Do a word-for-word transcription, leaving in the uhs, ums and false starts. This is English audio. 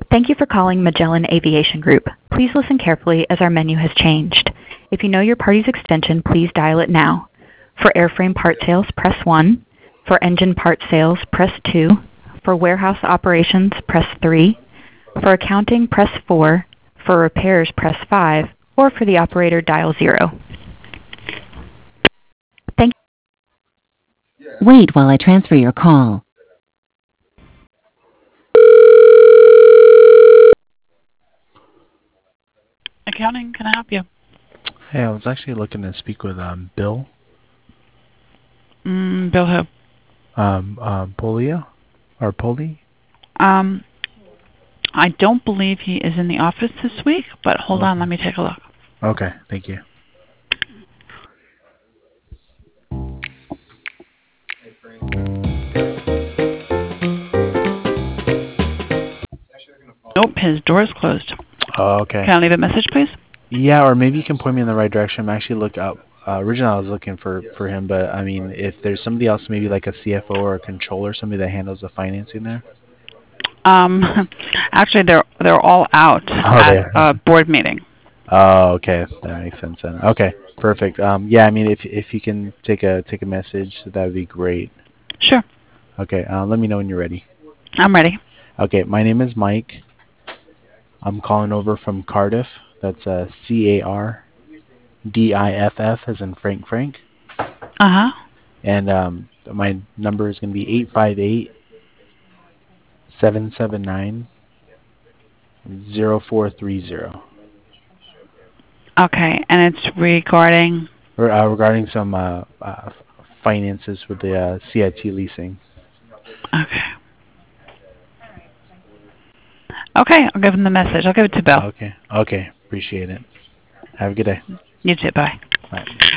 Thank you for calling Magellan Aviation Group. Please listen carefully as our menu has changed. If you know your party's extension, please dial it now. For airframe part sales, press one. For engine part sales, press two. For warehouse operations, press three. For accounting, press four. For repairs, press five. Or for the operator, dial zero. Thank you. Wait while I transfer your call. Accounting, can I help you? Hey, I was actually looking to speak with um Bill. Mm, Bill who? Um, uh, Polio or Poli? Um, I don't believe he is in the office this week, but hold Okay. on, let me take a look. Okay, thank you. Nope, his door is closed. Oh, okay. Can I leave a message, please? Yeah, or maybe you can point me in the right direction. I'm actually look up. Uh, originally, I was looking for for him, but I mean, if there's somebody else, maybe like a C F O or a controller, somebody that handles the financing there. Um, actually, they're they're all out Oh, at there. a board meeting. Oh, okay, that makes sense then. Okay, perfect. Um, yeah, I mean, if if you can take a take a message, that would be great. Sure. Okay, uh, let me know when you're ready. I'm ready. Okay, my name is Mike. I'm calling over from Cardiff. That's uh, C A R D I F F as in Frank Frank. Uh-huh. And um, my number is going to be eight five eight, seven seven nine, zero four three zero. Okay, and it's regarding... Or, uh, regarding some uh, uh, finances with the uh, C I T leasing. Okay. Okay, I'll give him the message. I'll give it to Bill. Okay, okay, appreciate it. Have a good day. You too, bye. Bye.